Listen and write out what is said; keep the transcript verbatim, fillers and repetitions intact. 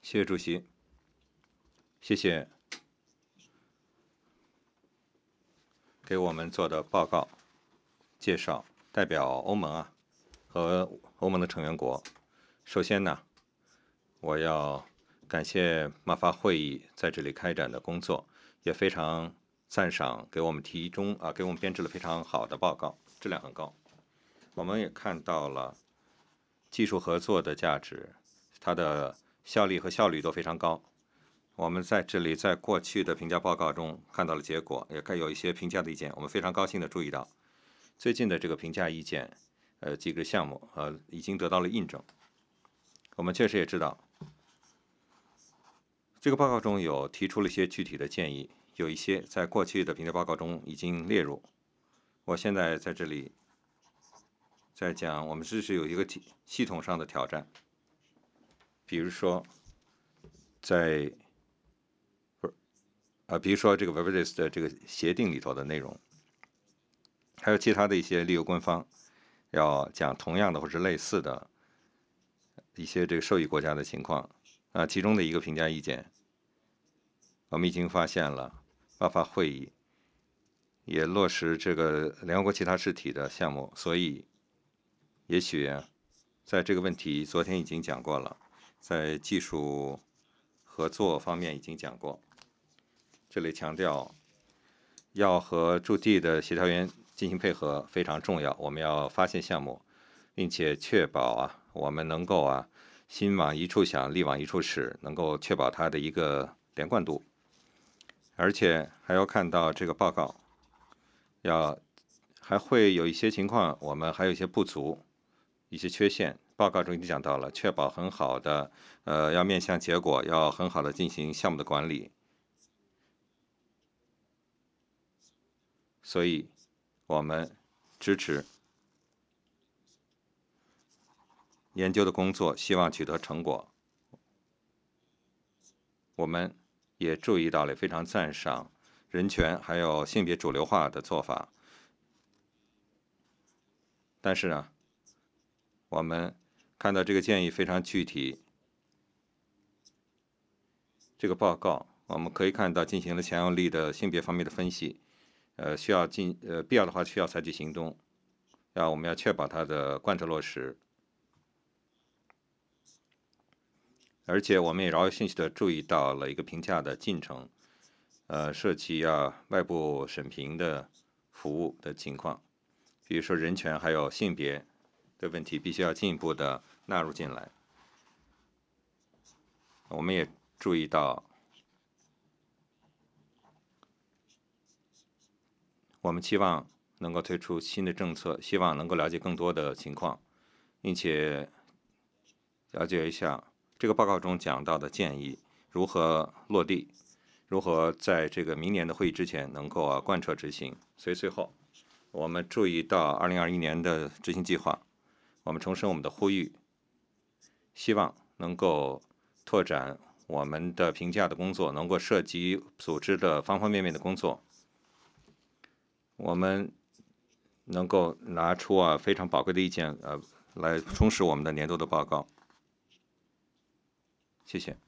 谢谢主席，谢谢给我们做的报告介绍。代表欧盟啊和欧盟的成员国，首先呢，我要感谢马法会议在这里开展的工作，也非常赞赏给我们提中啊给我们编制了非常好的报告，质量很高。我们也看到了技术合作的价值，它的效力和效率都非常高。我们在这里在过去的评价报告中看到了结果，也该有一些评价的意见。我们非常高兴地注意到，最近的这个评价意见，呃，几个项目呃已经得到了印证。我们确实也知道，这个报告中有提出了一些具体的建议，有一些在过去的评价报告中已经列入。我现在在这里在讲，我们这是有一个体系统上的挑战，比如说在啊，比如说这个 Verdes 的这个协定里头的内容，还有其他的一些利益官方要讲同样的或者类似的一些这个受益国家的情况啊，其中的一个评价意见，我们已经发现了，巴法会议也落实这个联合国其他实体的项目，所以也许在这个问题昨天已经讲过了，在技术合作方面已经讲过。这里强调要和驻地的协调员进行配合非常重要，我们要发现项目，并且确保啊，我们能够啊，心往一处想，力往一处使，能够确保它的一个连贯度。而且还要看到这个报告，要还会有一些情况，我们还有一些不足，一些缺陷。报告中已经讲到了，确保很好的，呃，要面向结果，要很好的进行项目的管理。所以，我们支持研究的工作，希望取得成果。我们也注意到了，非常赞赏人权还有性别主流化的做法。但是呢，我们看到这个建议非常具体。这个报告我们可以看到进行了强有力的性别方面的分析，呃，需要进呃必要的话需要采取行动，要我们要确保它的贯彻落实。而且我们也饶有兴趣地注意到了一个评价的进程，呃，涉及啊外部审评的服务的情况，比如说人权还有性别的问题，必须要进一步的纳入进来。我们也注意到，我们期望能够推出新的政策，希望能够了解更多的情况，并且了解一下这个报告中讲到的建议如何落地，如何在这个明年的会议之前能够啊贯彻执行。所以最后，我们注意到二零二一年的执行计划，我们重申我们的呼吁，希望能够拓展我们的评价的工作，能够涉及组织的方方面面的工作。我们能够拿出啊非常宝贵的意见，呃，来充实我们的年度的报告。谢谢。